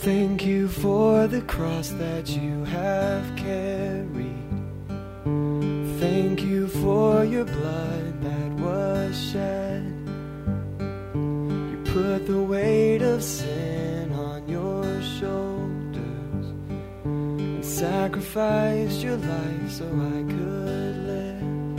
Thank you for the cross that you have carried. Thank you for your blood that was shed. You put the weight of sin on your shoulders and sacrificed your life so I could live.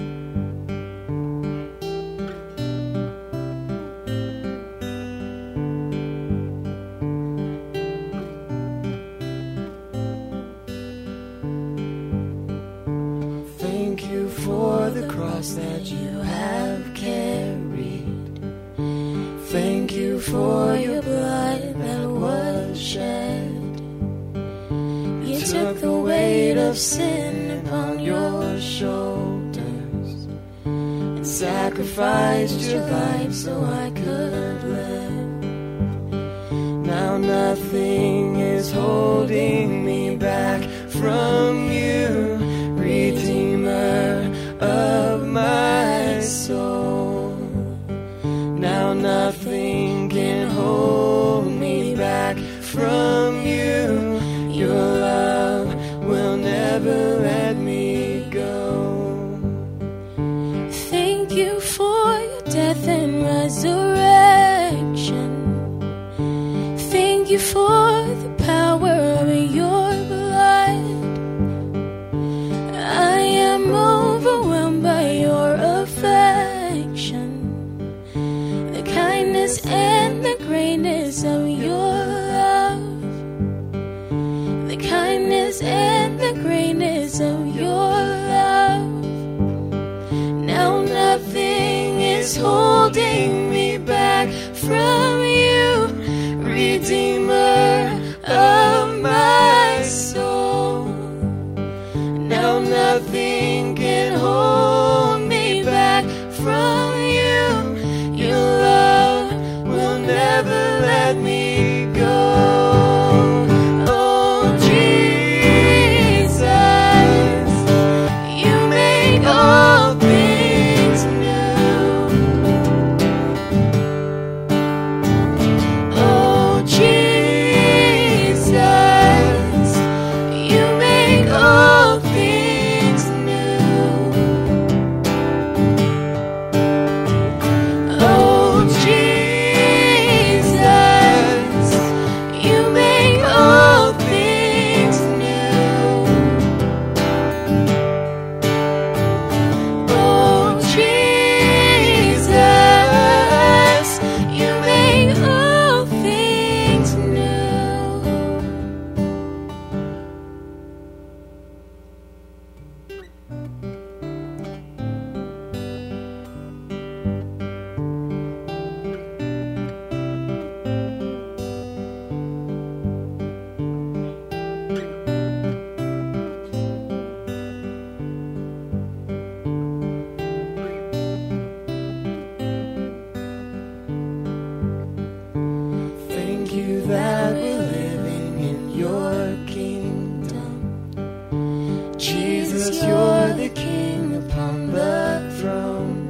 Thank you for the cross that you have carried. Thank you for your blood that was shed. You took the weight of sin upon your shoulders and sacrificed your life so I could live. Now nothing is holding me back from you, Redeemer of my soul. Now nothing can hold me back from you. Your love will never let me go. Thank you for your death and resurrection. Thank you for the power of your blood. I am overwhelmed by your affection, the kindness and the greatness of your love, the kindness and the greatness of your love. Now nothing is holding me back from you, Redeemer of my soul. Now nothing can hold me back from you. Your love will never let me go. Oh Jesus, you make all things new. Oh Jesus, you make all things new. Oh Jesus, you make all things new. Oh Jesus, you make all things new. Thank you that we're living in your kingdom. Jesus, you're the King upon the throne.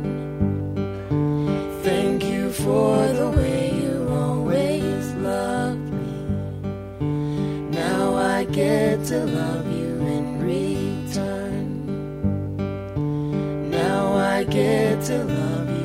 Thank you for the way you always loved me. Now I get to love you in return. Now I get to love you